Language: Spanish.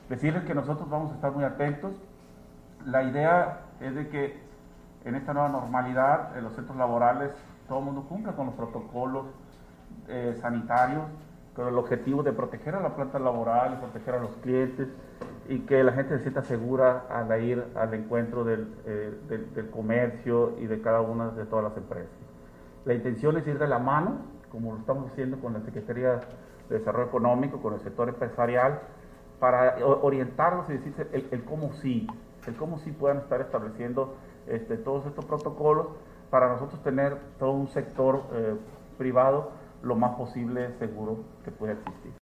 Decirles que nosotros vamos a estar muy atentos. La idea es de que en esta nueva normalidad en los centros laborales todo el mundo cumpla con los protocolos sanitarios, con el objetivo de proteger a la planta laboral y proteger a los clientes, y que la gente se sienta segura al ir al encuentro del comercio y de cada una de todas las empresas. La intención es ir de la mano, como lo estamos haciendo con la Secretaría de Desarrollo Económico, con el sector empresarial, para orientarlos y decirse el cómo sí puedan estar estableciendo todos estos protocolos para nosotros tener todo un sector privado lo más posible seguro que pueda existir.